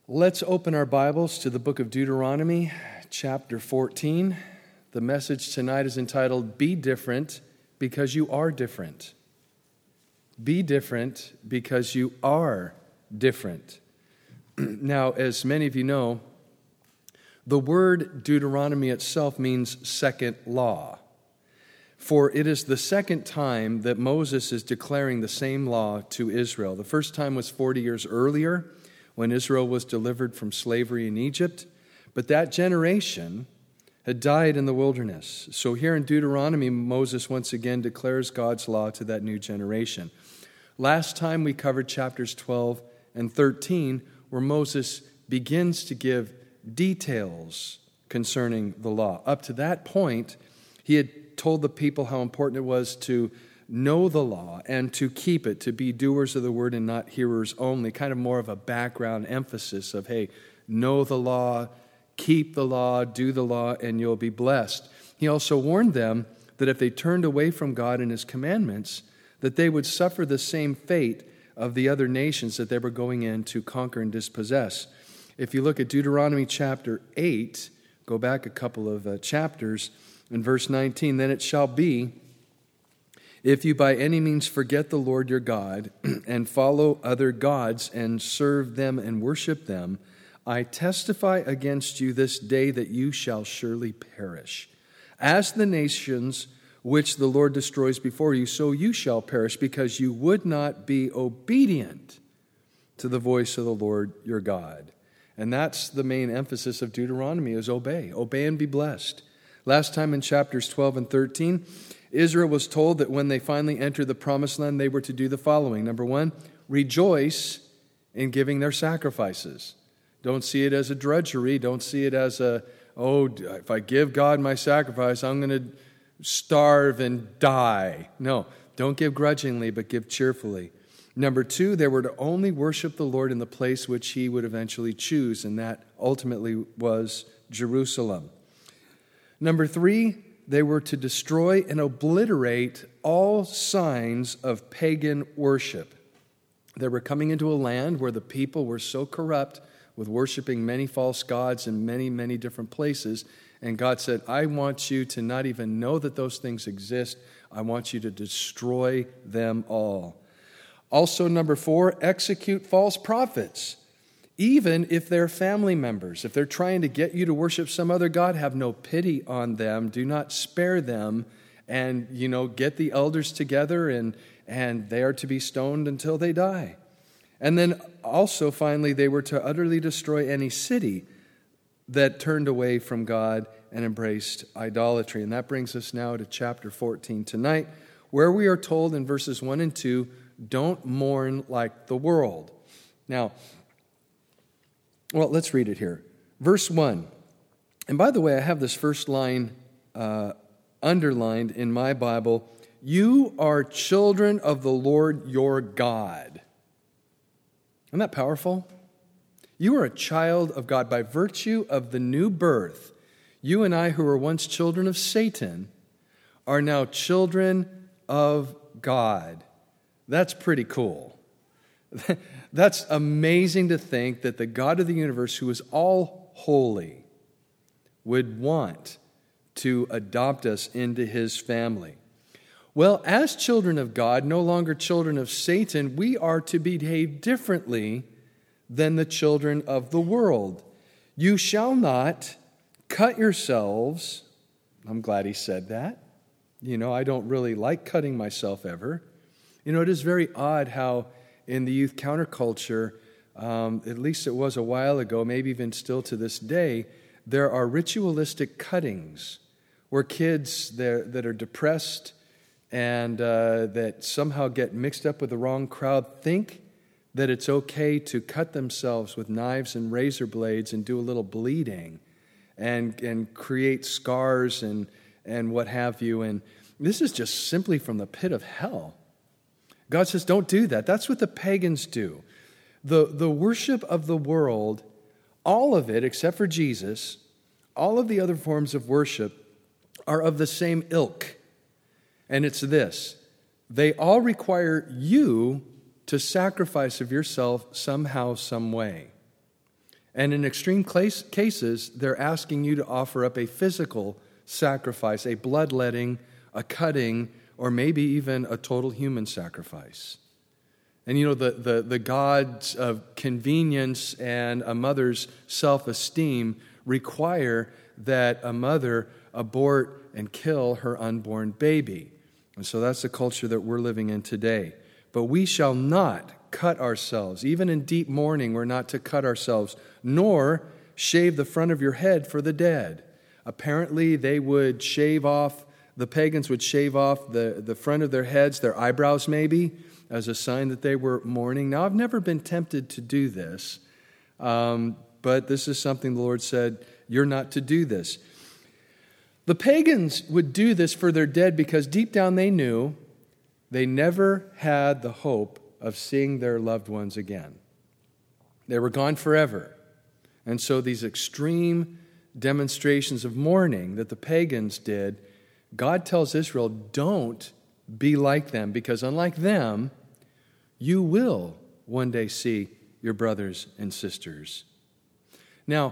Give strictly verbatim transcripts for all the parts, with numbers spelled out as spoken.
Let's open our Bibles to the book of Deuteronomy, chapter fourteen. The message tonight is entitled, Be Different Because You Are Different. Be different because you are different. Now, as many of you know, the word Deuteronomy itself means second law. For it is the second time that Moses is declaring the same law to Israel. The first time was forty years earlier, when Israel was delivered from slavery in Egypt. But that generation had died in the wilderness. So here in Deuteronomy, Moses once again declares God's law to that new generation. Last time we covered chapters twelve and thirteen, where Moses begins to give details concerning the law. Up to that point, he had told the people how important it was to know the law and to keep it, to be doers of the word and not hearers only, kind of more of a background emphasis of, hey, know the law, keep the law, do the law, and you'll be blessed. He also warned them that if they turned away from God and His commandments, that they would suffer the same fate of the other nations that they were going in to conquer and dispossess. If you look at Deuteronomy chapter eight, go back a couple of uh, chapters, in verse nineteen, then it shall be, if you by any means forget the Lord your God and follow other gods and serve them and worship them, I testify against you this day that you shall surely perish. As the nations which the Lord destroys before you, so you shall perish, because you would not be obedient to the voice of the Lord your God. And that's the main emphasis of Deuteronomy, is obey. Obey and be blessed. Last time in chapters twelve and thirteen, Israel was told that when they finally entered the promised land, they were to do the following. Number one, rejoice in giving their sacrifices. Don't see it as a drudgery. Don't see it as a, oh, if I give God my sacrifice, I'm going to starve and die. No, don't give grudgingly, but give cheerfully. Number two, they were to only worship the Lord in the place which He would eventually choose, and that ultimately was Jerusalem. Number three, they were to destroy and obliterate all signs of pagan worship. They were coming into a land where the people were so corrupt with worshiping many false gods in many, many different places. And God said, I want you to not even know that those things exist. I want you to destroy them all. Also, number four, execute false prophets. Even if they're family members, if they're trying to get you to worship some other god, have no pity on them. Do not spare them, and, you know, get the elders together, and, and they are to be stoned until they die. And then also, finally, they were to utterly destroy any city that turned away from God and embraced idolatry. And that brings us now to chapter fourteen tonight, where we are told in verses one and two, don't mourn like the world. Now, well, let's read it here. Verse one. And by the way, I have this first line uh, underlined in my Bible. You are children of the Lord your God. Isn't that powerful? You are a child of God by virtue of the new birth. You and I, who were once children of Satan, are now children of God. That's pretty cool. That's amazing to think that the God of the universe, who is all holy, would want to adopt us into His family. Well, as children of God, no longer children of Satan, we are to behave differently than the children of the world. You shall not cut yourselves. I'm glad he said that. You know, I don't really like cutting myself ever. You know, it is very odd how in the youth counterculture, um, at least it was a while ago, maybe even still to this day, there are ritualistic cuttings where kids that, that are depressed and uh, that somehow get mixed up with the wrong crowd think that it's okay to cut themselves with knives and razor blades and do a little bleeding and and create scars and, and what have you. And this is just simply from the pit of hell. God says, don't do that. That's what the pagans do. The, the worship of the world, all of it, except for Jesus, all of the other forms of worship are of the same ilk. And it's this: they all require you to sacrifice of yourself somehow, some way. And in extreme cases, they're asking you to offer up a physical sacrifice, a bloodletting, a cutting, or maybe even a total human sacrifice. And you know, the, the, the gods of convenience and a mother's self-esteem require that a mother abort and kill her unborn baby. And so that's the culture that we're living in today. But we shall not cut ourselves. Even in deep mourning, we're not to cut ourselves, nor shave the front of your head for the dead. Apparently, they would shave off, the pagans would shave off the, the front of their heads, their eyebrows maybe, as a sign that they were mourning. Now, I've never been tempted to do this, um, but this is something the Lord said, you're not to do this. The pagans would do this for their dead because deep down they knew they never had the hope of seeing their loved ones again. They were gone forever. And so these extreme demonstrations of mourning that the pagans did, God tells Israel, don't be like them, because unlike them, you will one day see your brothers and sisters. Now,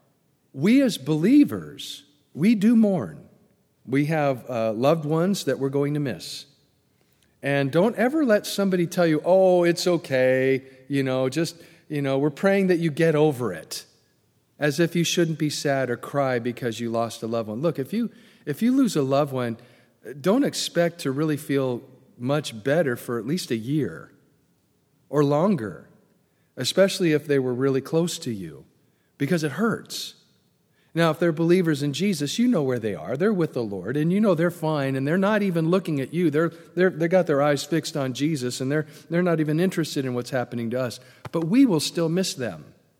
we as believers, we do mourn. We have uh, loved ones that we're going to miss. And don't ever let somebody tell you, oh, it's okay, you know, just, you know, we're praying that you get over it. As if you shouldn't be sad or cry because you lost a loved one. Look, if you if you lose a loved one, don't expect to really feel much better for at least a year or longer, especially if they were really close to you, because it hurts. Now, if they're believers in Jesus, you know where they are. They're with the Lord, and you know they're fine, and they're not even looking at you. They're they're they got their eyes fixed on Jesus, and they're they're not even interested in what's happening to us. But we will still miss them.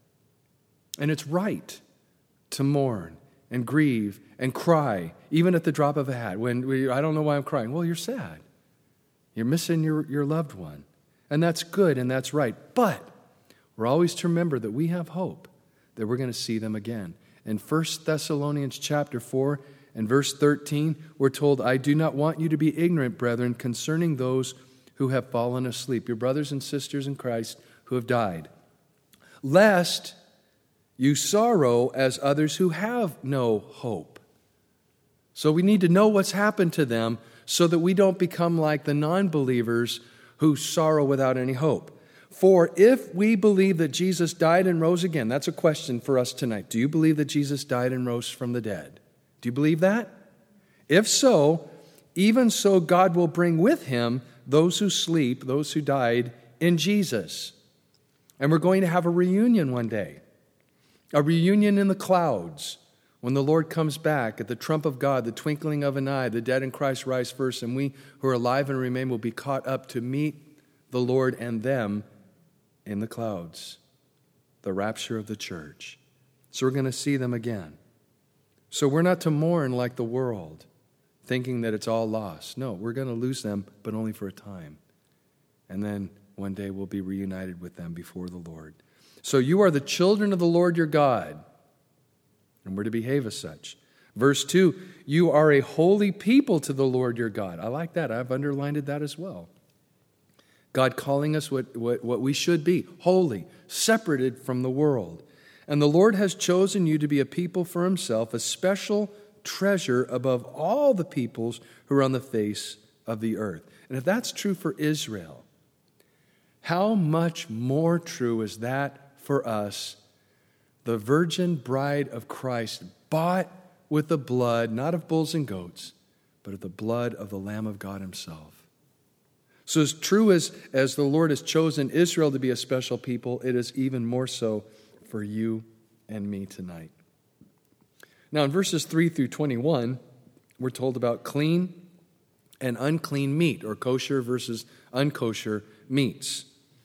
And it's right to mourn and grieve and cry, even at the drop of a hat. When we, I don't know why I'm crying. Well, you're sad. You're missing your, your loved one. And that's good and that's right. But we're always to remember that we have hope that we're going to see them again. In First Thessalonians chapter four and verse thirteen, we're told, I do not want you to be ignorant, brethren, concerning those who have fallen asleep, your brothers and sisters in Christ who have died, lest you sorrow as others who have no hope. So we need to know what's happened to them so that we don't become like the non-believers who sorrow without any hope. For if we believe that Jesus died and rose again, that's a question for us tonight. Do you believe that Jesus died and rose from the dead? Do you believe that? If so, even so God will bring with him those who sleep, those who died in Jesus. And we're going to have a reunion one day. A reunion in the clouds when the Lord comes back at the trump of God, the twinkling of an eye, the dead in Christ rise first, and we who are alive and remain will be caught up to meet the Lord and them in the clouds, the rapture of the church. So we're going to see them again. So we're not to mourn like the world, thinking that it's all lost. No, we're going to lose them, but only for a time. And then one day we'll be reunited with them before the Lord. So you are the children of the Lord your God, and we're to behave as such. Verse two, you are a holy people to the Lord your God. I like that. I've underlined that as well. God calling us what, what, what we should be, holy, separated from the world. And the Lord has chosen you to be a people for himself, a special treasure above all the peoples who are on the face of the earth. And if that's true for Israel, how much more true is that for us, the virgin bride of Christ, bought with the blood, not of bulls and goats, but of the blood of the Lamb of God himself. So as true as, as the Lord has chosen Israel to be a special people, it is even more so for you and me tonight. Now in verses three through twenty-one, we're told about clean and unclean meat, or kosher versus unkosher meats.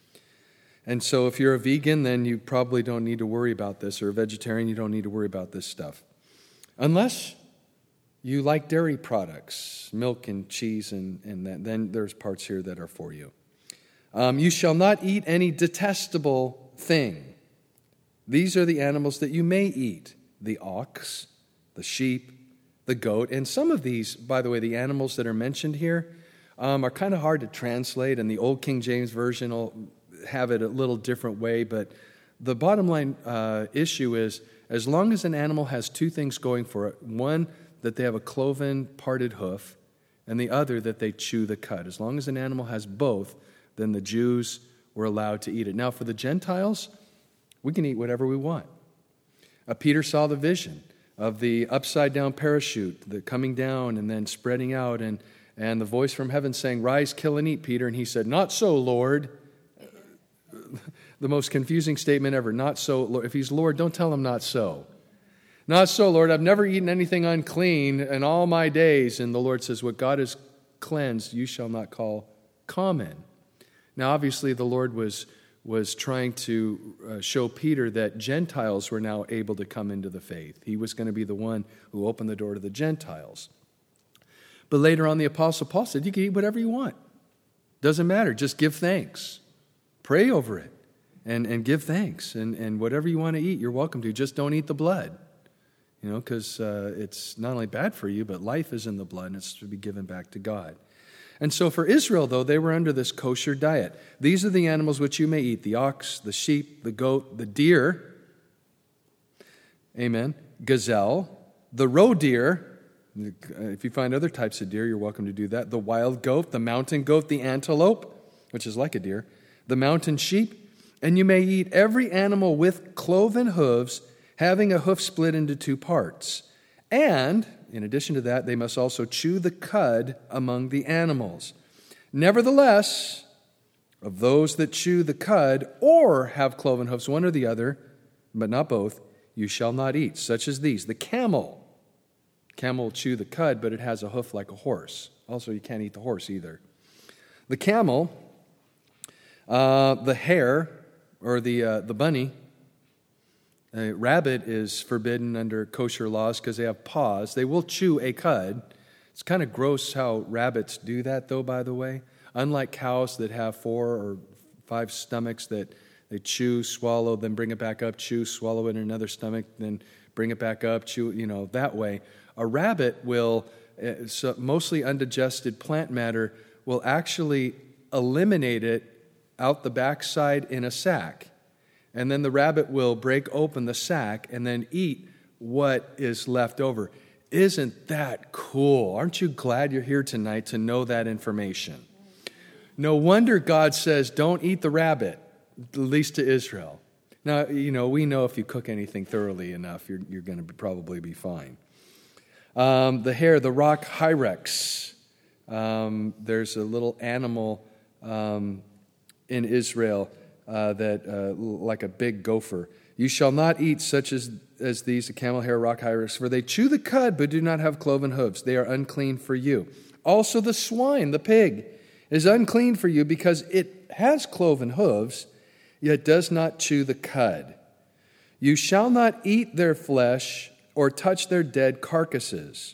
And so if you're a vegan, then you probably don't need to worry about this, or a vegetarian, you don't need to worry about this stuff. Unless you like dairy products, milk and cheese, and, and that, then there's parts here that are for you. Um, you shall not eat any detestable thing. These are the animals that you may eat: the ox, the sheep, the goat. And some of these, by the way, the animals that are mentioned here, um, are kind of hard to translate, and the Old King James Version will have it a little different way, but the bottom line uh, issue is, as long as an animal has two things going for it, one, that they have a cloven parted hoof, and the other, that they chew the cud. As long as an animal has both, then the Jews were allowed to eat it. Now, for the Gentiles, we can eat whatever we want. Uh, Peter saw the vision of the upside-down parachute, the coming down and then spreading out, and, and the voice from heaven saying, "Rise, kill, and eat, Peter." And he said, "Not so, Lord." The most confusing statement ever. Not so, Lord. If he's Lord, don't tell him not so. Not so, Lord. I've never eaten anything unclean in all my days. And the Lord says, what God has cleansed, you shall not call common. Now, obviously, the Lord was, was trying to uh, show Peter that Gentiles were now able to come into the faith. He was going to be the one who opened the door to the Gentiles. But later on, the Apostle Paul said, you can eat whatever you want. Doesn't matter. Just give thanks. Pray over it and, and give thanks. And, and whatever you want to eat, you're welcome to. Just don't eat the blood. You know, because uh, it's not only bad for you, but life is in the blood, and it's to be given back to God. And so for Israel, though, they were under this kosher diet. These are the animals which you may eat: the ox, the sheep, the goat, the deer, amen, gazelle, the roe deer. If you find other types of deer, you're welcome to do that. The wild goat, the mountain goat, the antelope, which is like a deer, the mountain sheep. And you may eat every animal with cloven hooves, having a hoof split into two parts. And, in addition to that, they must also chew the cud among the animals. Nevertheless, of those that chew the cud or have cloven hoofs, one or the other, but not both, you shall not eat, such as these: the camel. Camel will chew the cud, but it has a hoof like a horse. Also, you can't eat the horse either. The camel, uh, the hare, or the uh, the bunny. A rabbit is forbidden under kosher laws because they have paws. They will chew a cud. It's kind of gross how rabbits do that, though, by the way. Unlike cows that have four or five stomachs that they chew, swallow, then bring it back up, chew, swallow it in another stomach, then bring it back up, chew, you know, that way. A rabbit will, uh, so mostly undigested plant matter, will actually eliminate it out the backside in a sack. And then the rabbit will break open the sack and then eat what is left over. Isn't that cool? Aren't you glad you're here tonight to know that information? No wonder God says, don't eat the rabbit, at least to Israel. Now, you know, we know if you cook anything thoroughly enough, you're, you're going to be, probably be fine. Um, the hare, the rock hyrax. Um, there's a little animal um, in Israel Uh, that uh, like a big gopher. You shall not eat such as, as these, a camel hair, rock hyrax, for they chew the cud, but do not have cloven hooves. They are unclean for you. Also the swine, the pig, is unclean for you because it has cloven hooves, yet does not chew the cud. You shall not eat their flesh or touch their dead carcasses.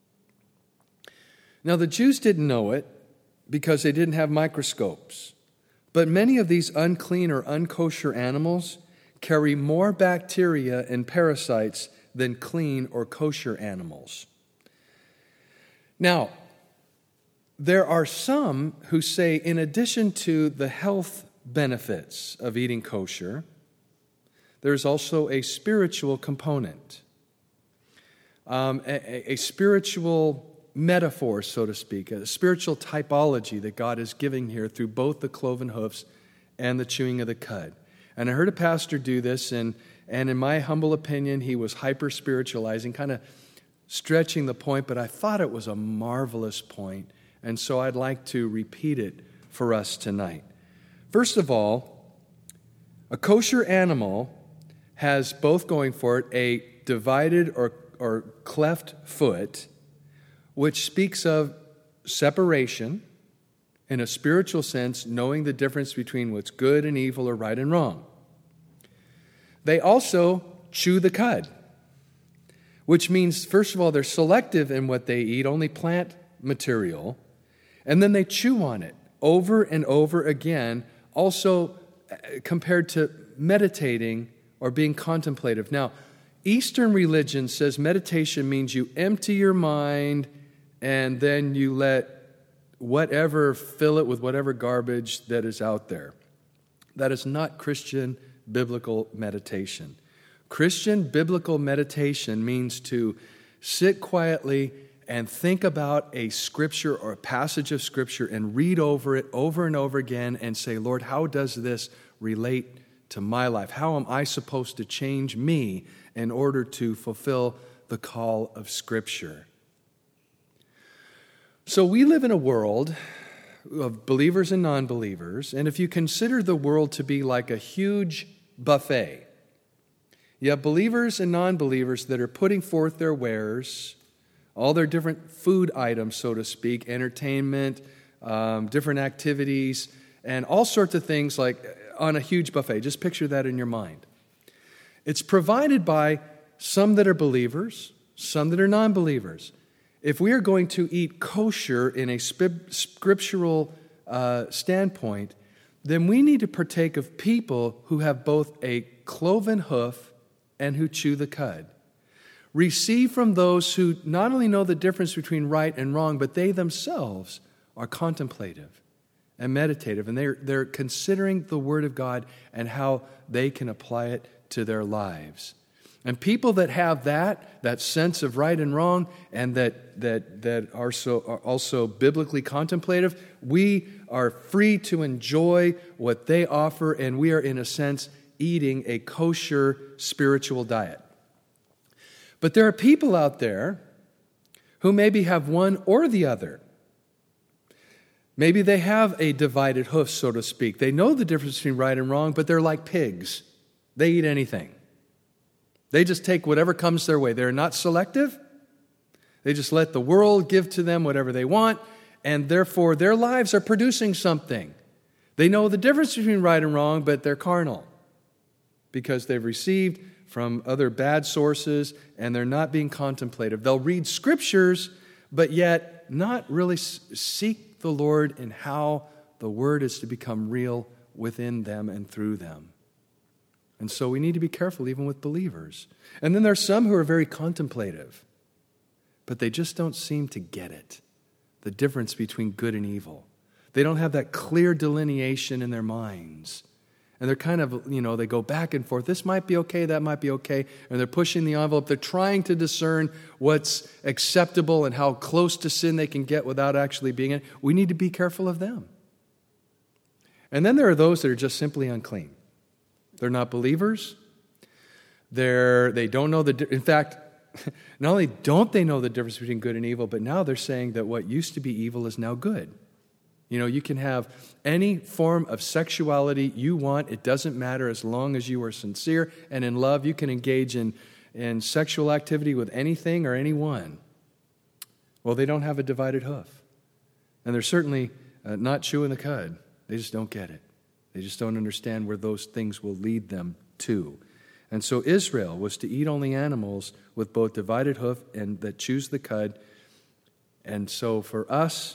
Now the Jews didn't know it because they didn't have microscopes. But many of these unclean or unkosher animals carry more bacteria and parasites than clean or kosher animals. Now, there are some who say, in addition to the health benefits of eating kosher, there's also a spiritual component, um, a, a spiritual metaphor, so to speak, a spiritual typology that God is giving here through both the cloven hoofs and the chewing of the cud. And I heard a pastor do this, and, and in my humble opinion, he was hyper-spiritualizing, kind of stretching the point, but I thought it was a marvelous point, and so I'd like to repeat it for us tonight. First of all, a kosher animal has both going for it a divided or, or cleft foot, which speaks of separation in a spiritual sense, knowing the difference between what's good and evil or right and wrong. They also chew the cud, which means, first of all, they're selective in what they eat, only plant material, and then they chew on it over and over again, also compared to meditating or being contemplative. Now, Eastern religion says meditation means you empty your mind and then you let whatever fill it with whatever garbage that is out there. That is not Christian biblical meditation. Christian biblical meditation means to sit quietly and think about a scripture or a passage of scripture and read over it over and over again and say, Lord, how does this relate to my life? How am I supposed to change me in order to fulfill the call of Scripture? So we live in a world of believers and non-believers, and if you consider the world to be like a huge buffet, you have believers and non-believers that are putting forth their wares, all their different food items, so to speak, entertainment, um, different activities, and all sorts of things like on a huge buffet. Just picture that in your mind. It's provided by some that are believers, some that are non-believers. If we are going to eat kosher in a scriptural uh, standpoint, then we need to partake of people who have both a cloven hoof and who chew the cud. Receive from those who not only know the difference between right and wrong, but they themselves are contemplative and meditative, and they're, they're considering the Word of God and how they can apply it to their lives. And people that have that, that sense of right and wrong, and that that that are so are also biblically contemplative, we are free to enjoy what they offer, and we are, in a sense, eating a kosher spiritual diet. But there are people out there who maybe have one or the other. Maybe they have a divided hoof, so to speak. They know the difference between right and wrong, but they're like pigs. They eat anything. They just take whatever comes their way. They're not selective. They just let the world give to them whatever they want, and therefore their lives are producing something. They know the difference between right and wrong, but they're carnal because they've received from other bad sources, and they're not being contemplative. They'll read scriptures, but yet not really seek the Lord in how the Word is to become real within them and through them. And so we need to be careful even with believers. And then there's some who are very contemplative, but they just don't seem to get it, the difference between good and evil. They don't have that clear delineation in their minds. And they're kind of, you know, they go back and forth. This might be okay, that might be okay. And they're pushing the envelope. They're trying to discern what's acceptable and how close to sin they can get without actually being in it. We need to be careful of them. And then there are those that are just simply unclean. They're not believers. They're, they don't know the... Di- in fact, not only don't they know the difference between good and evil, but now they're saying that what used to be evil is now good. You know, you can have any form of sexuality you want. It doesn't matter as long as you are sincere and in love. You can engage in, in sexual activity with anything or anyone. Well, they don't have a divided hoof. And they're certainly uh, not chewing the cud. They just don't get it. They just don't understand where those things will lead them to. And so Israel was to eat only animals with both divided hoof and that chews the cud. And so for us,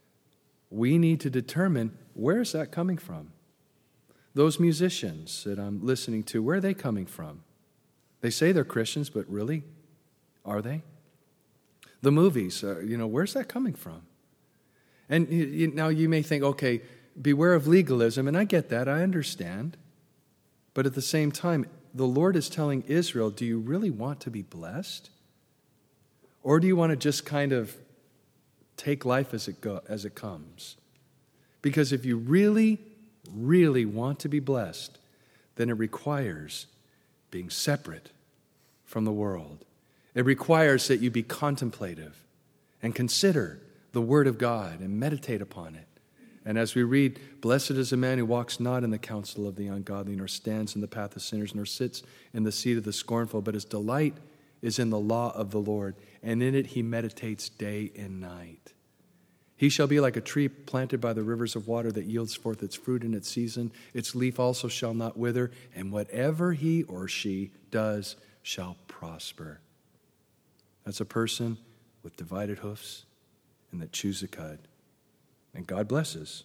we need to determine, where is that coming from? Those musicians that I'm listening to, where are they coming from? They say they're Christians, but really, are they? The movies, uh, you know, where's that coming from? And you, you, now you may think, okay, beware of legalism, and I get that, I understand. But at the same time, the Lord is telling Israel, do you really want to be blessed? Or do you want to just kind of take life as it go, as it comes? Because if you really, really want to be blessed, then it requires being separate from the world. It requires that you be contemplative and consider the Word of God and meditate upon it. And as we read, blessed is a man who walks not in the counsel of the ungodly, nor stands in the path of sinners, nor sits in the seat of the scornful, but his delight is in the law of the Lord, and in it he meditates day and night. He shall be like a tree planted by the rivers of water that yields forth its fruit in its season. Its leaf also shall not wither, and whatever he or she does shall prosper. That's a person with divided hoofs and that chews the cud. And God blesses.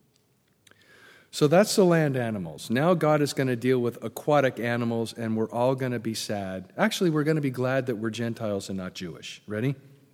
So that's the land animals. Now God is going to deal with aquatic animals, and we're all going to be sad. Actually, we're going to be glad that we're Gentiles and not Jewish. Ready?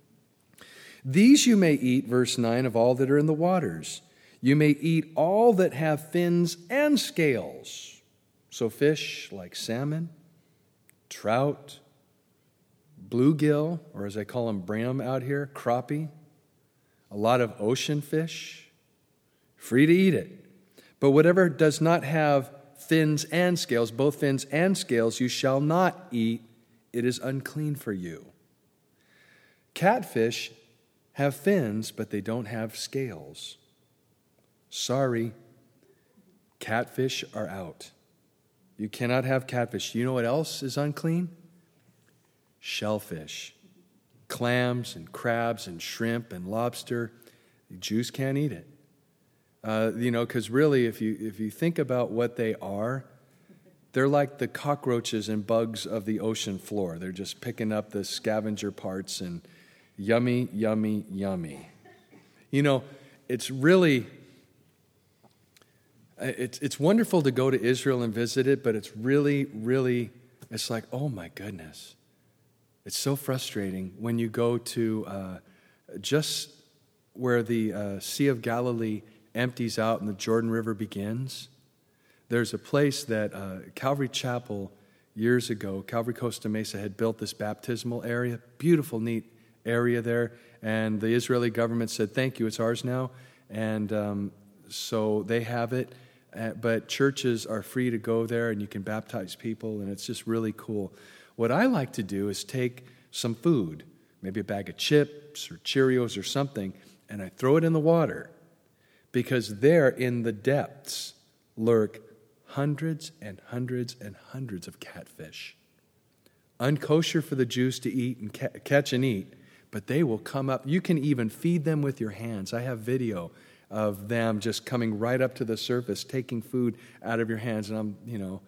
These you may eat, verse nine, of all that are in the waters. You may eat all that have fins and scales. So fish like salmon, trout, bluegill, or as I call them, brim out here, crappie, a lot of ocean fish, free to eat it. But whatever does not have fins and scales, both fins and scales, you shall not eat. It is unclean for you. Catfish have fins, but they don't have scales. Sorry, catfish are out. You cannot have catfish. You know what else is unclean? Shellfish. Clams and crabs and shrimp and lobster. The Jews can't eat it. Uh, you know, because really, if you if you think about what they are, they're like the cockroaches and bugs of the ocean floor. They're just picking up the scavenger parts and yummy, yummy, yummy. You know, it's really, it's it's wonderful to go to Israel and visit it, but it's really, really, it's like, oh my goodness. It's so frustrating when you go to uh, just where the uh, Sea of Galilee empties out and the Jordan River begins. There's a place that uh, Calvary Chapel years ago, Calvary Costa Mesa had built this baptismal area, beautiful, neat area there, and the Israeli government said, thank you, it's ours now, and um, so they have it, uh, but churches are free to go there and you can baptize people, and it's just really cool. What I like to do is take some food, maybe a bag of chips or Cheerios or something, and I throw it in the water, because there in the depths lurk hundreds and hundreds and hundreds of catfish. Unkosher for the Jews to eat and ca- catch and eat, but they will come up. You can even feed them with your hands. I have video of them just coming right up to the surface, taking food out of your hands, and I'm, you know,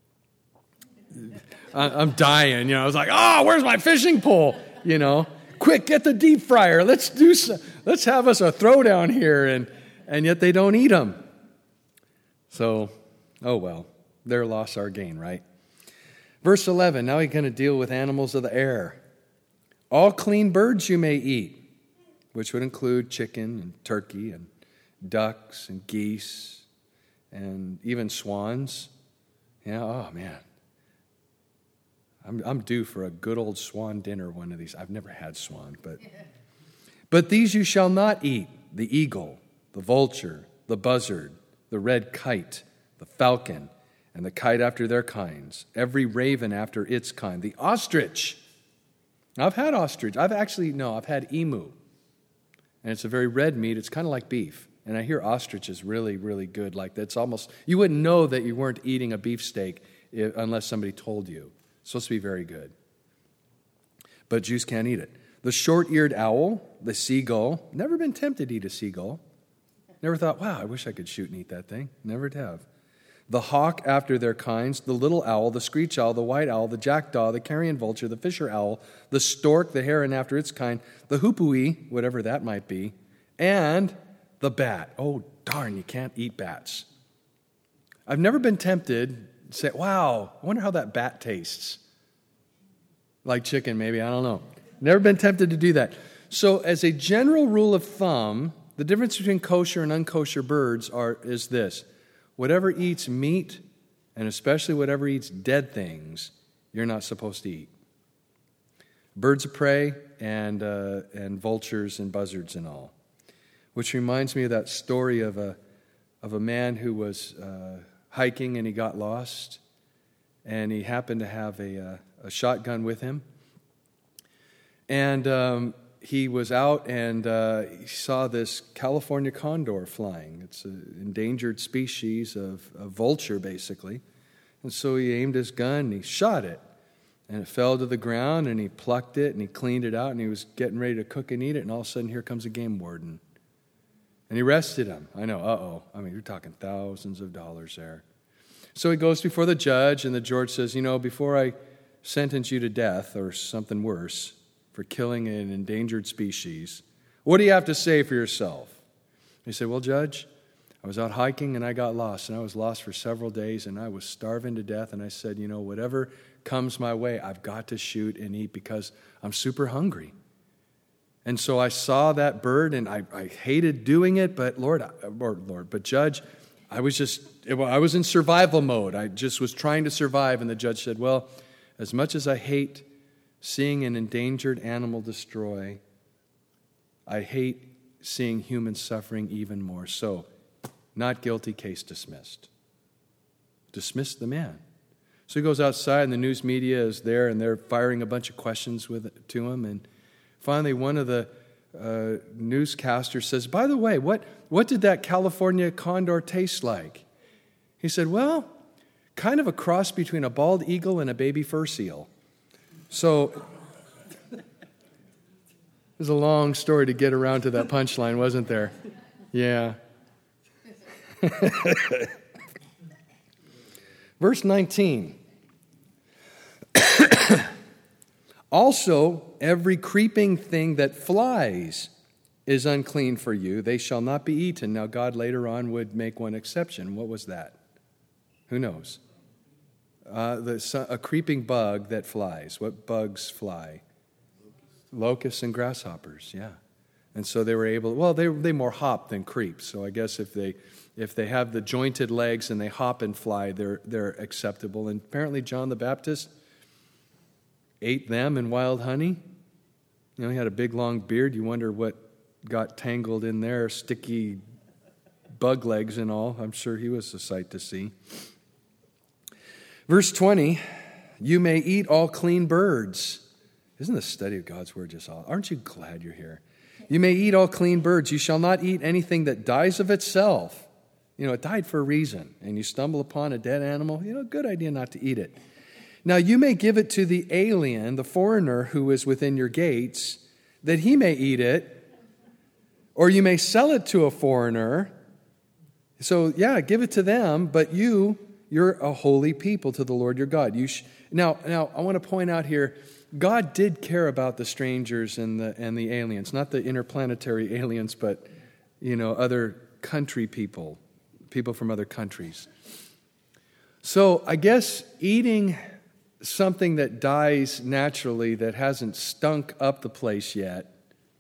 I'm dying. You know, I was like, oh, where's my fishing pole? You know, quick, get the deep fryer. Let's do some, let's have us a throwdown here, and and yet they don't eat them. So, oh well, their loss, our gain, right? Verse eleven, now he's going to deal with animals of the air. All clean birds you may eat, which would include chicken and turkey and ducks and geese and even swans. Yeah, oh man. I'm, I'm due for a good old swan dinner one of these. I've never had swan, but but these you shall not eat: the eagle, the vulture, the buzzard, the red kite, the falcon, and the kite after their kinds, every raven after its kind, the ostrich. Now, I've had ostrich. I've actually, no, I've had emu. And it's a very red meat. It's kind of like beef. And I hear ostrich is really, really good. Like that's almost, you wouldn't know that you weren't eating a beefsteak unless somebody told you. It's supposed to be very good. But Jews can't eat it. The short-eared owl, the seagull. Never been tempted to eat a seagull. Never thought, wow, I wish I could shoot and eat that thing. Never have. The hawk after their kinds, the little owl, the screech owl, the white owl, the jackdaw, the carrion vulture, the fisher owl, the stork, the heron after its kind, the hoopooee, whatever that might be, and the bat. Oh, darn, you can't eat bats. I've never been tempted to say, wow, I wonder how that bat tastes. Like chicken, maybe, I don't know. Never been tempted to do that. So as a general rule of thumb, the difference between kosher and unkosher birds are is this. Whatever eats meat, and especially whatever eats dead things, you're not supposed to eat. Birds of prey and uh, and vultures and buzzards and all. Which reminds me of that story of a of a man who was uh, hiking and he got lost, and he happened to have a, uh, a shotgun with him. And um, he was out and uh, he saw this California condor flying. It's an endangered species of a vulture, basically. And so he aimed his gun and he shot it. And it fell to the ground and he plucked it and he cleaned it out and he was getting ready to cook and eat it. And all of a sudden, here comes a game warden. And he arrested him. I know, uh-oh. I mean, you're talking thousands of dollars there. So he goes before the judge, and the judge says, you know, before I sentence you to death or something worse for killing an endangered species, what do you have to say for yourself? He said, well, Judge, I was out hiking and I got lost, and I was lost for several days, and I was starving to death, and I said, you know, whatever comes my way, I've got to shoot and eat because I'm super hungry. And so I saw that bird, and I, I hated doing it, but Lord, or Lord, but Judge, I was just I was in survival mode. I just was trying to survive. And the judge said, well, as much as I hate seeing an endangered animal destroy, I hate seeing human suffering even more. So, not guilty, case dismissed. Dismissed the man. So he goes outside, and the news media is there, and they're firing a bunch of questions with to him. And finally, one of the uh, newscasters says, by the way, what, what did that California condor taste like? He said, well, kind of a cross between a bald eagle and a baby fur seal. So, it was a long story to get around to that punchline, wasn't there? Yeah. Verse nineteen. Also, every creeping thing that flies is unclean for you. They shall not be eaten. Now, God later on would make one exception. What was that? Who knows? Uh, the, a creeping bug that flies. What bugs fly? Locusts and grasshoppers, yeah. And so they were able, well, they they more hop than creep. So I guess if they if they have the jointed legs and they hop and fly, they're they're acceptable. And apparently John the Baptist ate them and wild honey. You know, he had a big long beard. You wonder what got tangled in there, sticky bug legs and all. I'm sure he was a sight to see. Verse twenty, you may eat all clean birds. Isn't the study of God's word just all? Aren't you glad you're here? You may eat all clean birds. You shall not eat anything that dies of itself. You know, it died for a reason. And you stumble upon a dead animal, you know, good idea not to eat it. Now, you may give it to the alien, the foreigner who is within your gates, that he may eat it. Or you may sell it to a foreigner. So, yeah, give it to them, but you, you're a holy people to the Lord your God. You sh- now, now, I want to point out here, God did care about the strangers and the and the aliens, not the interplanetary aliens, but, you know, other country people, people from other countries. So I guess eating something that dies naturally, that hasn't stunk up the place yet,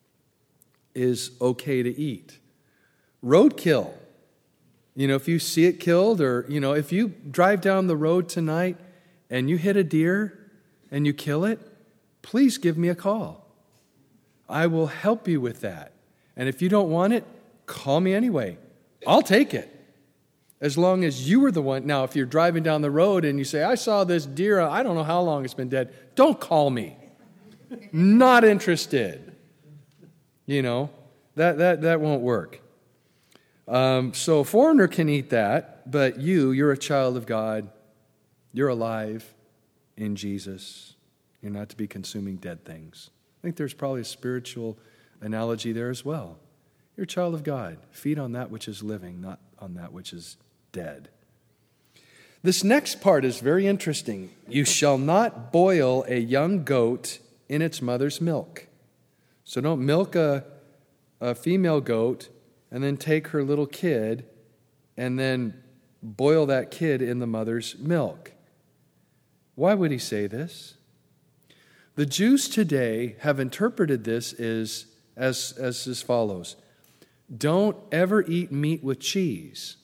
is okay to eat. Roadkill. You know, if you see it killed, or, you know, if you drive down the road tonight and you hit a deer and you kill it, please give me a call. I will help you with that. And if you don't want it, call me anyway. I'll take it. As long as you were the one. Now, if you're driving down the road and you say, I saw this deer, I don't know how long it's been dead, don't call me. Not interested. You know, that, that, that won't work. Um, so a foreigner can eat that, but you, you're a child of God. You're alive in Jesus. You're not to be consuming dead things. I think there's probably a spiritual analogy there as well. You're a child of God. Feed on that which is living, not on that which is dead. This next part is very interesting. You shall not boil a young goat in its mother's milk. So don't milk a, a female goat and then take her little kid and then boil that kid in the mother's milk. Why would he say this? The Jews today have interpreted this as, as, as, as follows. Don't ever eat meat with cheese.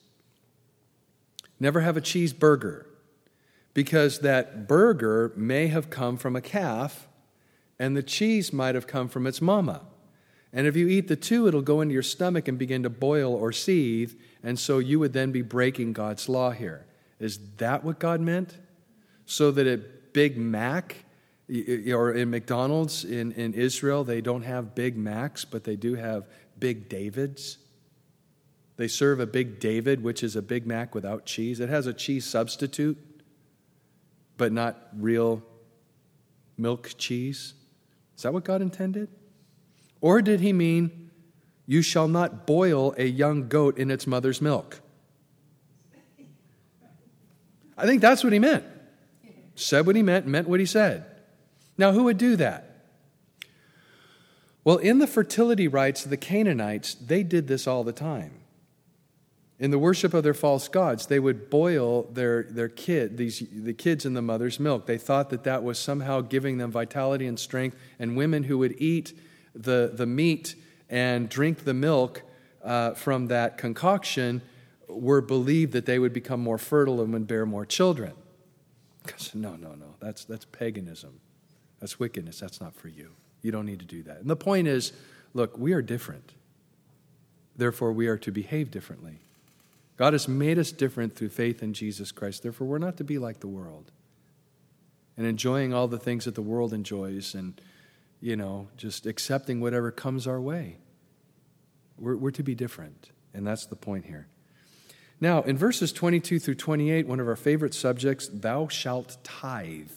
Never have a cheeseburger, because that burger may have come from a calf and the cheese might have come from its mama. And if you eat the two, it'll go into your stomach and begin to boil or seethe, and so you would then be breaking God's law here. Is that what God meant? So that at Big Mac, or in McDonald's in, in Israel, they don't have Big Macs, but they do have Big Davids. They serve a Big David, which is a Big Mac without cheese. It has a cheese substitute, but not real milk cheese. Is that what God intended? Or did he mean, you shall not boil a young goat in its mother's milk? I think that's what he meant. Said what he meant, meant what he said. Now, who would do that? Well, in the fertility rites of the Canaanites, they did this all the time. In the worship of their false gods, they would boil their, their kid, these the kids in the mother's milk. They thought that that was somehow giving them vitality and strength, and women who would eat the, the meat and drink the milk uh, from that concoction were believed that they would become more fertile and would bear more children. Because no, no, no, that's, that's paganism. That's wickedness. That's not for you. You don't need to do that. And the point is, look, we are different. Therefore, we are to behave differently. God has made us different through faith in Jesus Christ. Therefore, we're not to be like the world and enjoying all the things that the world enjoys and, you know, just accepting whatever comes our way. We're, we're to be different, and that's the point here. Now, in verses twenty-two through twenty-eight, one of our favorite subjects, thou shalt tithe.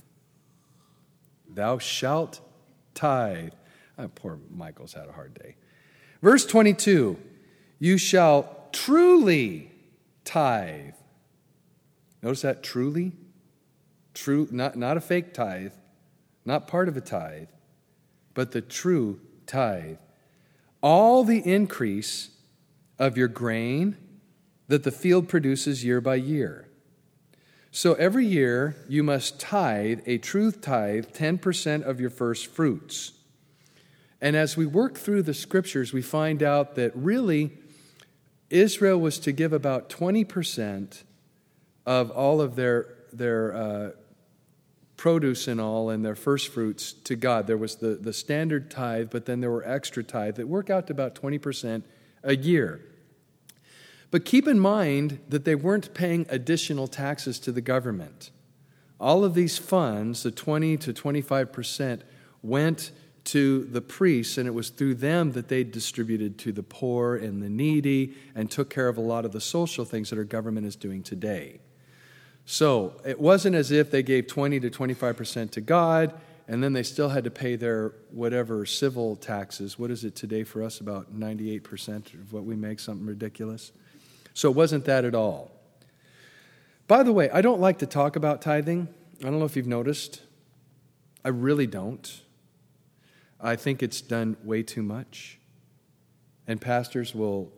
Thou shalt tithe. Oh, poor Michael's had a hard day. Verse twenty-two, you shall truly tithe. Notice that, truly? True, not, not a fake tithe, not part of a tithe, but the true tithe. All the increase of your grain that the field produces year by year. So every year you must tithe, a true tithe, ten percent of your first fruits. And as we work through the scriptures, we find out that really Israel was to give about twenty percent of all of their, their uh, produce and all and their first fruits to God. There was the, the standard tithe, but then there were extra tithe that work out to about twenty percent a year. But keep in mind that they weren't paying additional taxes to the government. All of these funds, the twenty to twenty-five percent, went to the priests, and it was through them that they distributed to the poor and the needy and took care of a lot of the social things that our government is doing today. So it wasn't as if they gave twenty to twenty-five percent to God, and then they still had to pay their whatever civil taxes. What is it today for us? About ninety-eight percent of what we make, something ridiculous. So it wasn't that at all. By the way, I don't like to talk about tithing. I don't know if you've noticed. I really don't. I think it's done way too much. And pastors will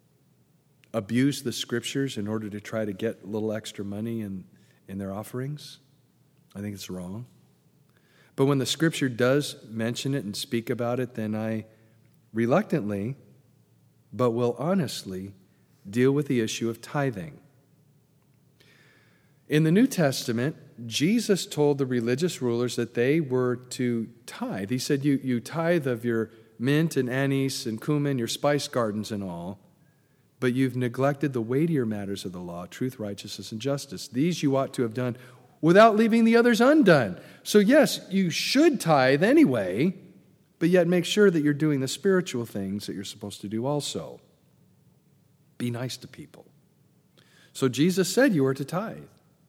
abuse the scriptures in order to try to get a little extra money in, in their offerings. I think it's wrong. But when the scripture does mention it and speak about it, then I reluctantly, but will honestly, deal with the issue of tithing. In the New Testament, Jesus told the religious rulers that they were to tithe. He said, you, you tithe of your mint and anise and cumin, your spice gardens and all, but you've neglected the weightier matters of the law, truth, righteousness, and justice. These you ought to have done without leaving the others undone. So yes, you should tithe anyway, but yet make sure that you're doing the spiritual things that you're supposed to do also. Be nice to people. So Jesus said you are to tithe.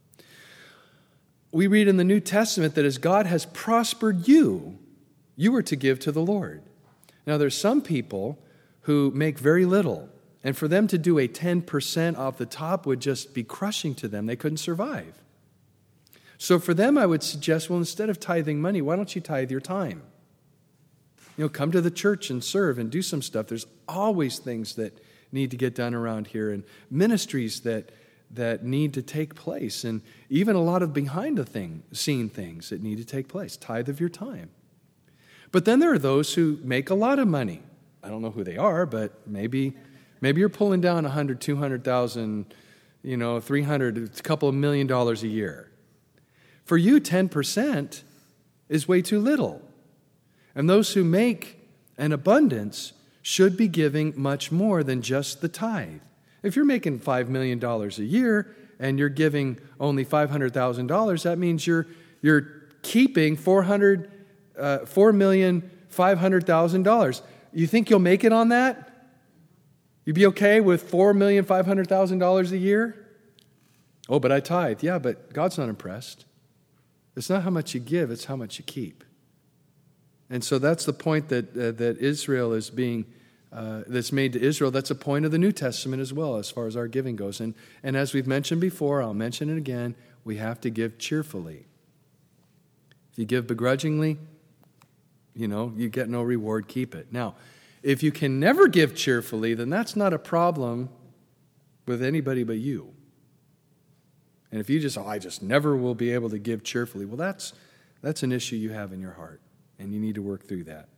We read in the New Testament that as God has prospered you, you are to give to the Lord. Now there's some people who make very little, and for them to do a ten percent off the top would just be crushing to them. They couldn't survive. So for them I would suggest, well, instead of tithing money, why don't you tithe your time? You know, come to the church and serve and do some stuff. There's always things that need to get done around here, and ministries that that need to take place, and even a lot of behind the thing, scene things that need to take place. Tithe of your time. But then there are those who make a lot of money. I don't know who they are, but maybe maybe you're pulling down a hundred, two hundred thousand, you know, three hundred, a couple of million dollars a year. For you, ten percent is way too little. And those who make an abundance should be giving much more than just the tithe. If you're making five million dollars a year and you're giving only five hundred thousand dollars, that means you're you're keeping four hundred, uh, four million five hundred thousand dollars. You think you'll make it on that? You'd be okay with four million five hundred thousand dollars a year? Oh, but I tithe. Yeah, but God's not impressed. It's not how much you give, it's how much you keep. And so that's the point that uh, that Israel is being Uh, that's made to Israel. That's a point of the New Testament as well as far as our giving goes. And, and as we've mentioned before, I'll mention it again, we have to give cheerfully. If you give begrudgingly, you know, you get no reward, keep it. Now, if you can never give cheerfully, then that's not a problem with anybody but you. And if you just, oh, I just never will be able to give cheerfully, well, that's that's an issue you have in your heart, and you need to work through that.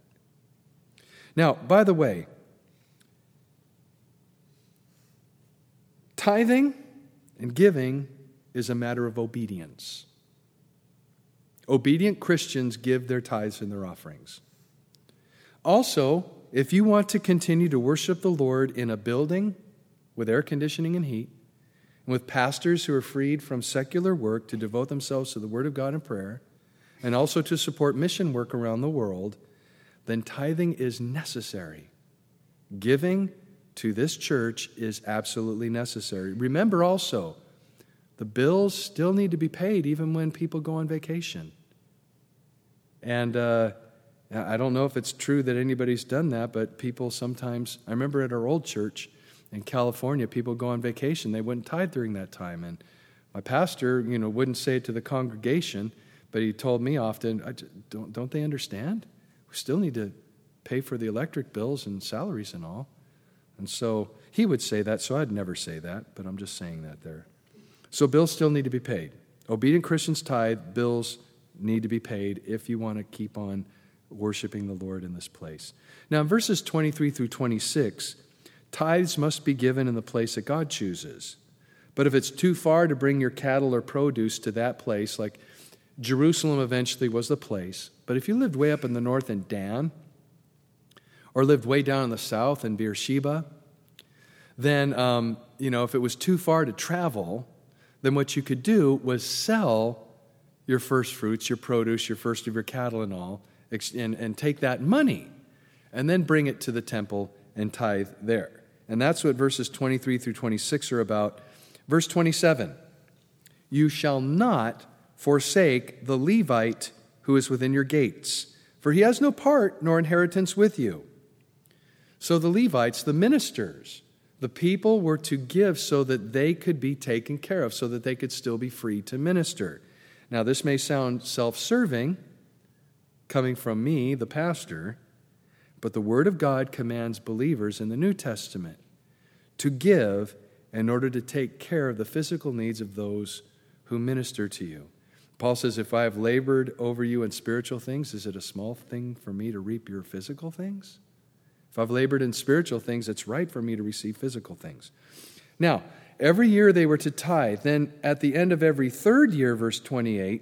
Now, by the way, Tithing and giving is a matter of obedience. Obedient Christians give their tithes and their offerings. Also, if you want to continue to worship the Lord in a building with air conditioning and heat, and with pastors who are freed from secular work to devote themselves to the Word of God and prayer, and also to support mission work around the world, then tithing is necessary. Giving to this church is absolutely necessary. Remember also, the bills still need to be paid even when people go on vacation. And uh, I don't know if it's true that anybody's done that, but people sometimes, I remember at our old church in California, people go on vacation. They wouldn't tithe during that time. And my pastor, you know, wouldn't say it to the congregation, but he told me often, I just, don't, don't they understand? We still need to pay for the electric bills and salaries and all. And so he would say that, so I'd never say that, but I'm just saying that there. So bills still need to be paid. Obedient Christians tithe, bills need to be paid if you want to keep on worshiping the Lord in this place. Now in verses twenty-three through twenty-six, tithes must be given in the place that God chooses. But if it's too far to bring your cattle or produce to that place, like Jerusalem eventually was the place, but if you lived way up in the north in Dan, or lived way down in the south in Beersheba, then, um, you know, if it was too far to travel, then what you could do was sell your first fruits, your produce, your first of your cattle and all, and, and take that money and then bring it to the temple and tithe there. And that's what verses twenty-three through twenty-six are about. Verse twenty-seven, you shall not forsake the Levite who is within your gates, for he has no part nor inheritance with you. So the Levites, the ministers, the people were to give so that they could be taken care of, so that they could still be free to minister. Now, this may sound self-serving, coming from me, the pastor, but the Word of God commands believers in the New Testament to give in order to take care of the physical needs of those who minister to you. Paul says, if I have labored over you in spiritual things, is it a small thing for me to reap your physical things? If I've labored in spiritual things, it's right for me to receive physical things. Now, every year they were to tithe. Then at the end of every third year, verse twenty-eight,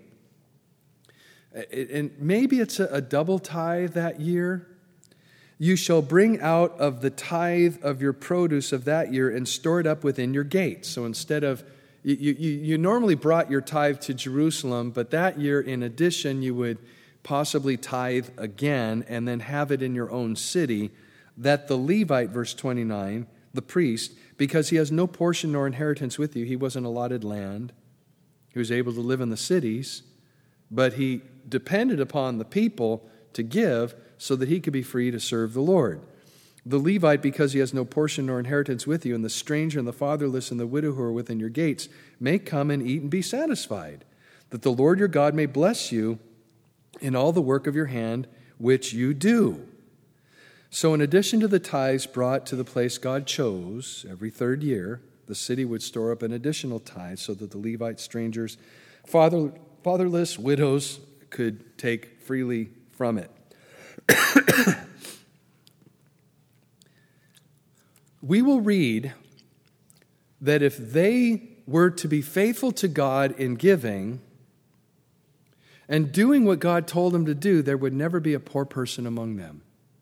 and maybe it's a double tithe that year, you shall bring out of the tithe of your produce of that year and store it up within your gates. So instead of, you, you, you normally brought your tithe to Jerusalem, but that year, in addition, you would possibly tithe again and then have it in your own city, that the Levite, verse twenty-nine, the priest, because he has no portion nor inheritance with you, he wasn't allotted land, he was able to live in the cities, but he depended upon the people to give so that he could be free to serve the Lord. The Levite, because he has no portion nor inheritance with you, and the stranger and the fatherless and the widow who are within your gates, may come and eat and be satisfied, that the Lord your God may bless you in all the work of your hand which you do. So in addition to the tithes brought to the place God chose every third year, the city would store up an additional tithe so that the Levite, strangers, father, fatherless, widows could take freely from it. We will read that if they were to be faithful to God in giving and doing what God told them to do, there would never be a poor person among them.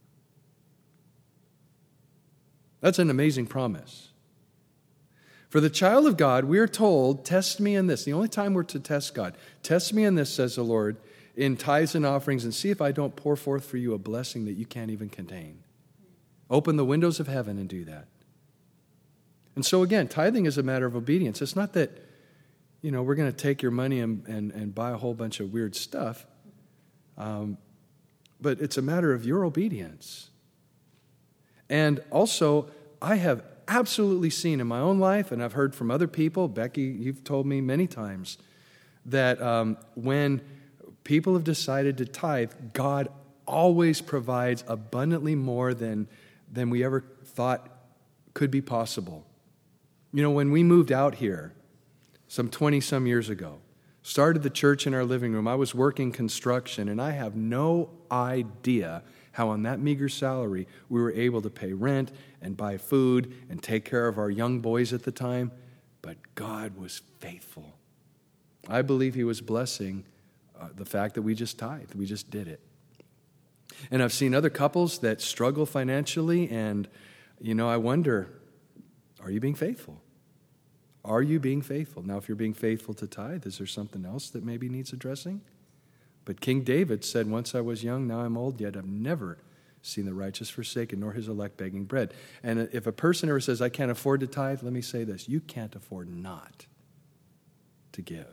That's an amazing promise. For the child of God, we are told, test me in this. The only time we're to test God. Test me in this, says the Lord, in tithes and offerings, and see if I don't pour forth for you a blessing that you can't even contain. Open the windows of heaven and do that. And so again, tithing is a matter of obedience. It's not that, you know, we're going to take your money and, and, and buy a whole bunch of weird stuff. Um, but it's a matter of your obedience. And also, I have absolutely seen in my own life, and I've heard from other people, Becky, you've told me many times, that um, when people have decided to tithe, God always provides abundantly more than, than we ever thought could be possible. You know, when we moved out here some twenty-some years ago, started the church in our living room, I was working construction, and I have no idea how on that meager salary we were able to pay rent and buy food and take care of our young boys at the time. but God was faithful. I believe he was blessing uh, the fact that we just tithed. We just did it. And I've seen other couples that struggle financially, and, you know, I wonder, are you being faithful? Are you being faithful? Now, if you're being faithful to tithe, is there something else that maybe needs addressing? But King David said, once I was young, now I'm old, yet I've never seen the righteous forsaken, nor his elect begging bread. And if a person ever says, I can't afford to tithe, let me say this, you can't afford not to give.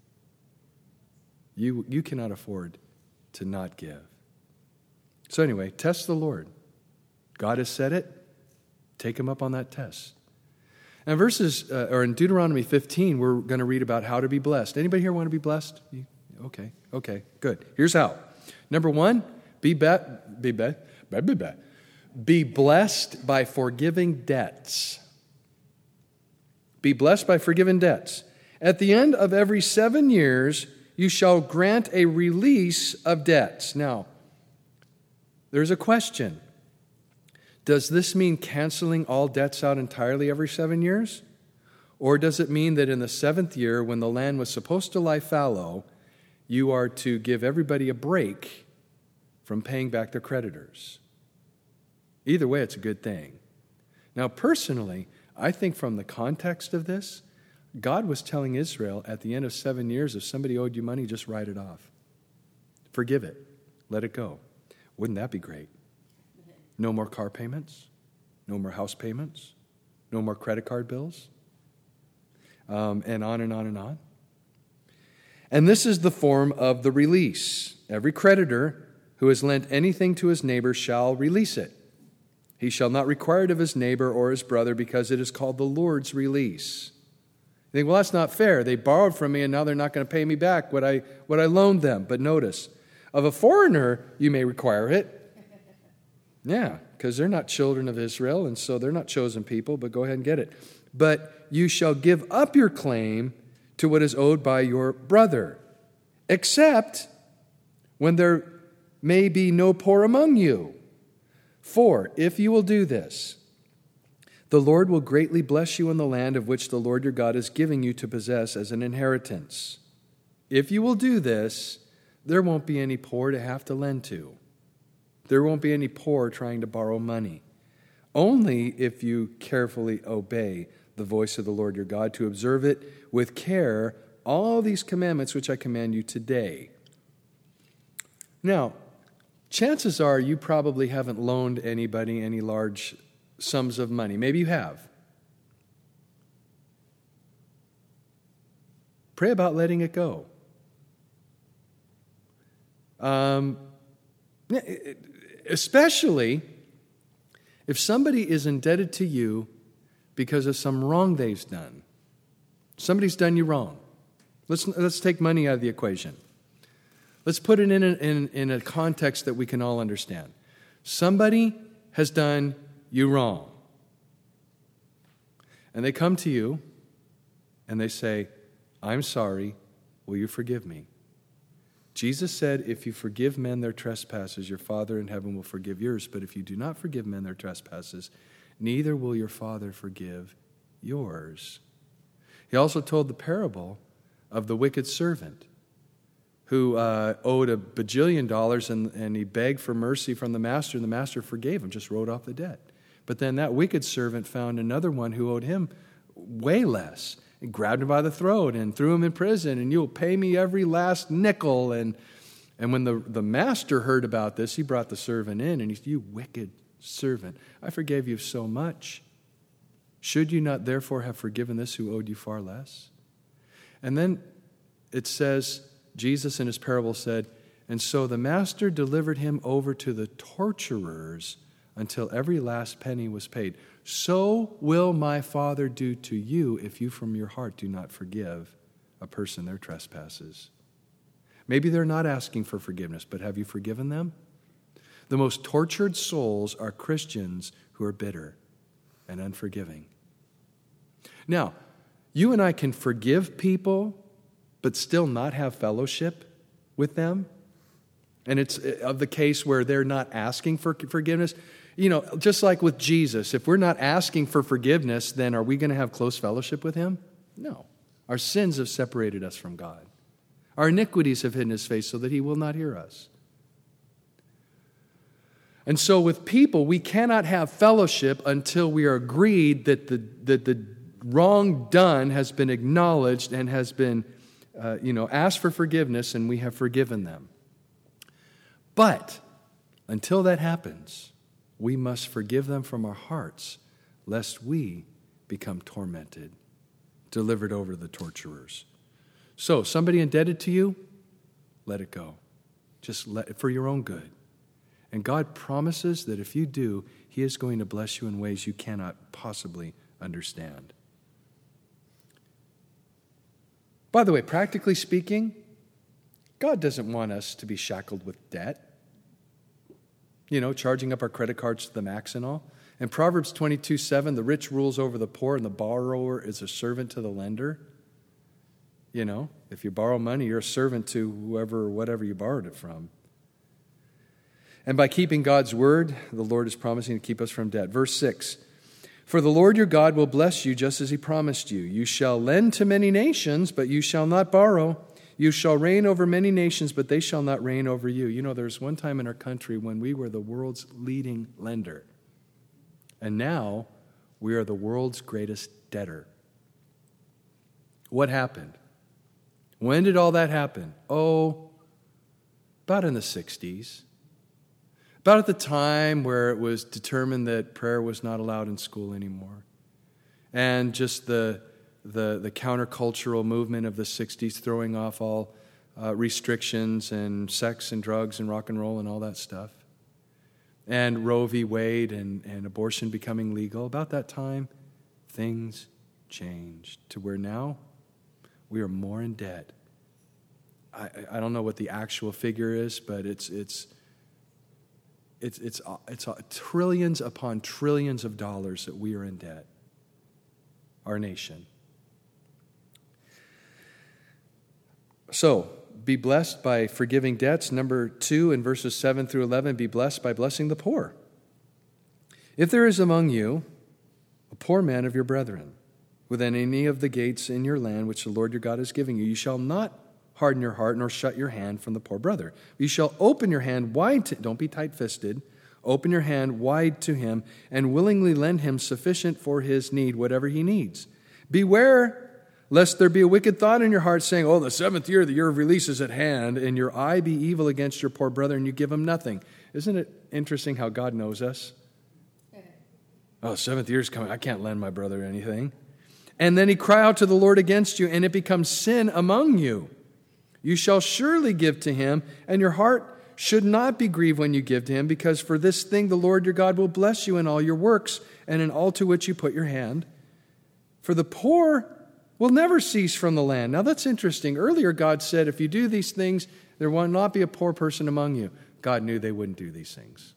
You, you cannot afford to not give. So anyway, test the Lord. God has said it. Take him up on that test. Now, verses, uh, or in Deuteronomy fifteen, we're going to read about how to be blessed. Anybody here want to be blessed? You, okay, okay, good. Here's how. Number one, be be, be, be, be, be, be, be blessed by forgiving debts. Be blessed by forgiving debts. At the end of every seven years, you shall grant a release of debts. Now, there's a question. Does this mean canceling all debts out entirely every seven years? Or does it mean that in the seventh year, when the land was supposed to lie fallow, you are to give everybody a break from paying back their creditors? Either way, it's a good thing. Now, personally, I think from the context of this, God was telling Israel at the end of seven years, if somebody owed you money, just write it off. Forgive it. Let it go. Wouldn't that be great? No more car payments, no more house payments, no more credit card bills, um, and on and on and on. And this is the form of the release. Every creditor who has lent anything to his neighbor shall release it. He shall not require it of his neighbor or his brother, because it is called the Lord's release. You think, well, that's not fair. They borrowed from me and now they're not going to pay me back what I, what I loaned them. But notice, of a foreigner you may require it. Yeah, because they're not children of Israel, and so they're not chosen people, but go ahead and get it. But you shall give up your claim to what is owed by your brother, except when there may be no poor among you. For if you will do this, the Lord will greatly bless you in the land of which the Lord your God is giving you to possess as an inheritance. If you will do this, there won't be any poor to have to lend to. There won't be any poor trying to borrow money. Only if you carefully obey the voice of the Lord your God, to observe it with care, all these commandments which I command you today. Now, chances are you probably haven't loaned anybody any large sums of money. Maybe you have. Pray about letting it go. Um, especially if somebody is indebted to you because of some wrong they've done. Somebody's done you wrong. Let's, let's take money out of the equation. Let's put it in a, in, in a context that we can all understand. Somebody has done you wrong. And they come to you and they say, I'm sorry, will you forgive me? Jesus said, if you forgive men their trespasses, your Father in heaven will forgive yours. But if you do not forgive men their trespasses, neither will your Father forgive yours. He also told the parable of the wicked servant who uh, owed a bajillion dollars and, and he begged for mercy from the master, and the master forgave him, just wrote off the debt. But then that wicked servant found another one who owed him way less, and grabbed him by the throat and threw him in prison, and you'll pay me every last nickel. And and when the, the master heard about this, he brought the servant in, and he said, you wicked servant, I forgave you so much. Should you not therefore have forgiven this who owed you far less? And then it says, Jesus in his parable said, and so the master delivered him over to the torturers until every last penny was paid. So will my Father do to you if you from your heart do not forgive a person their trespasses. Maybe they're not asking for forgiveness, but have you forgiven them? The most tortured souls are Christians who are bitter and unforgiving. Now, you and I can forgive people, but still not have fellowship with them. And it's of the case where they're not asking for forgiveness. You know, just like with Jesus, if we're not asking for forgiveness, then are we going to have close fellowship with him? No. Our sins have separated us from God. Our iniquities have hidden his face so that he will not hear us. And so with people, we cannot have fellowship until we are agreed that the, that the wrong done has been acknowledged and has been, uh, you know, asked for forgiveness, and we have forgiven them. But until that happens, we must forgive them from our hearts, lest we become tormented, delivered over to the torturers. So, somebody indebted to you, let it go. Just let it for your own good. And God promises that if you do, he is going to bless you in ways you cannot possibly understand. By the way, practically speaking, God doesn't want us to be shackled with debt. You know, charging up our credit cards to the max and all. In Proverbs twenty-two seven, the rich rules over the poor and the borrower is a servant to the lender. You know, if you borrow money, you're a servant to whoever or whatever you borrowed it from. And by keeping God's word, the Lord is promising to keep us from debt. Verse six, for the Lord your God will bless you just as he promised you. You shall lend to many nations, but you shall not borrow. You shall reign over many nations, but they shall not reign over you. You know, there was one time in our country when we were the world's leading lender. And now we are the world's greatest debtor. What happened? When did all that happen? Oh, about in the sixties. About at the time where it was determined that prayer was not allowed in school anymore. And just the the, the countercultural movement of the sixties throwing off all uh, restrictions and sex and drugs and rock and roll and all that stuff. And Roe v. Wade and, and abortion becoming legal. About that time, things changed to where now we are more in debt. I, I don't know what the actual figure is, but it's it's it's it's it's trillions upon trillions of dollars that we are in debt. Our nation. So, be blessed by forgiving debts. Number two, in verses seven through eleven, be blessed by blessing the poor. If there is among you a poor man of your brethren, within any of the gates in your land which the Lord your God is giving you, you shall not harden your heart nor shut your hand from the poor brother. You shall open your hand wide to, don't be tight-fisted, open your hand wide to him and willingly lend him sufficient for his need, whatever he needs. Beware lest there be a wicked thought in your heart saying, oh, the seventh year, the year of release is at hand, and your eye be evil against your poor brother and you give him nothing. Isn't it interesting how God knows us? Oh, seventh year's coming. I can't lend my brother anything. And then he cry out to the Lord against you, and it becomes sin among you. You shall surely give to him, and your heart should not be grieved when you give to him, because for this thing the Lord your God will bless you in all your works and in all to which you put your hand. For the poor will never cease from the land. Now that's interesting. Earlier God said, if you do these things, there will not be a poor person among you. God knew they wouldn't do these things.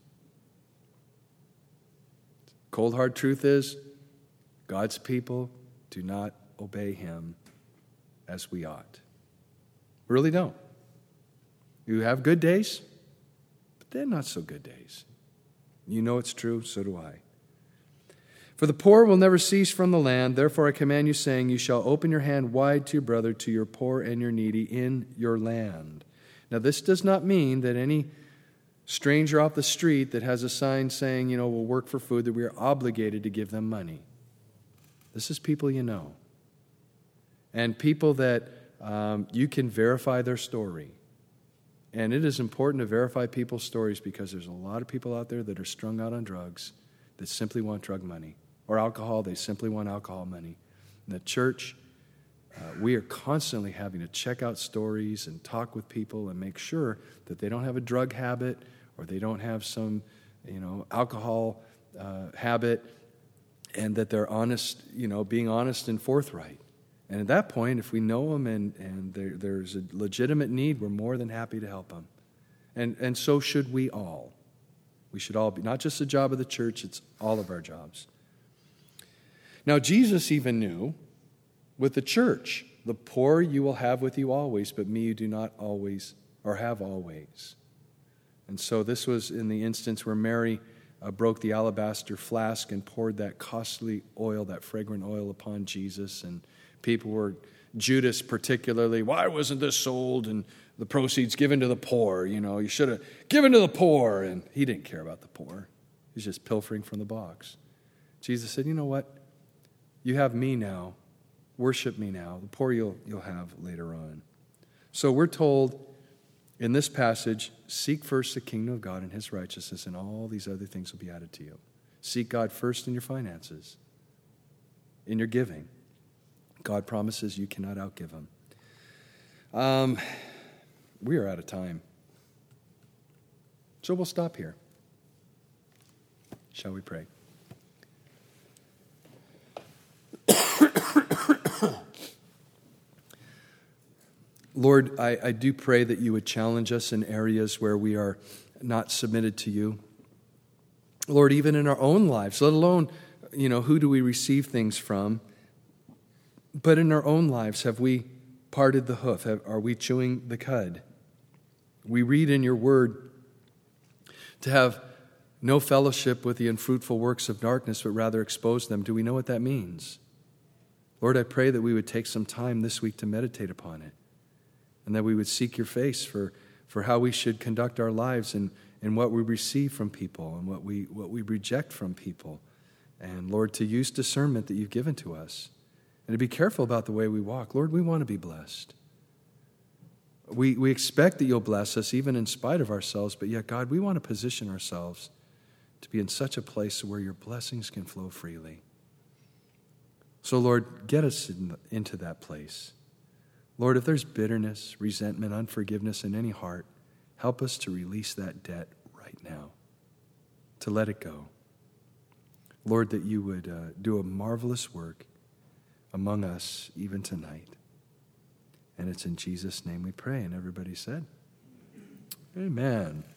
Cold hard truth is, God's people do not obey him as we ought. Really don't. You have good days, but they're not so good days. You know it's true, so do I. For the poor will never cease from the land. Therefore I command you, saying, you shall open your hand wide to your brother, to your poor and your needy in your land. Now this does not mean that any stranger off the street that has a sign saying, you know, we'll work for food, that we are obligated to give them money. This is people you know. And people that um, you can verify their story. And it is important to verify people's stories because there's a lot of people out there that are strung out on drugs that simply want drug money. Or alcohol, they simply want alcohol money. In the church, uh, we are constantly having to check out stories and talk with people and make sure that they don't have a drug habit or they don't have some, you know, alcohol uh, habit, and that they're honest, you know, being honest and forthright. And at that point, if we know them and, and there, there's a legitimate need, we're more than happy to help them. And, and so should we all. We should all be, not just the job of the church, it's all of our jobs. Now, Jesus even knew with the church, the poor you will have with you always, but me you do not always, or have always. And so this was in the instance where Mary uh, broke the alabaster flask and poured that costly oil, that fragrant oil upon Jesus, and People were, Judas particularly, why wasn't this sold and the proceeds given to the poor? You know, you should have given to the poor. And he didn't care about the poor. He's just pilfering from the box. Jesus said, you know what? You have me now. Worship me now. The poor you'll, you'll have later on. So we're told in this passage, seek first the kingdom of God and his righteousness, and all these other things will be added to you. Seek God first in your finances, in your giving. God promises you cannot outgive him. Um, we are out of time. So we'll stop here. Shall we pray? Lord, I, I do pray that you would challenge us in areas where we are not submitted to you. Lord, even in our own lives, let alone, you know, who do we receive things from? But in our own lives, have we parted the hoof? Have, are we chewing the cud? We read in your word to have no fellowship with the unfruitful works of darkness, but rather expose them. Do we know what that means? Lord, I pray that we would take some time this week to meditate upon it, and that we would seek your face for, for how we should conduct our lives and, and what we receive from people and what we, what we reject from people. And Lord, to use discernment that you've given to us. And to be careful about the way we walk. Lord, we want to be blessed. We, we expect that you'll bless us even in spite of ourselves, but yet, God, we want to position ourselves to be in such a place where your blessings can flow freely. So, Lord, get us in, into that place. Lord, if there's bitterness, resentment, unforgiveness in any heart, help us to release that debt right now, to let it go. Lord, that you would uh, do a marvelous work among us even tonight. And it's in Jesus' name we pray. And everybody said, amen.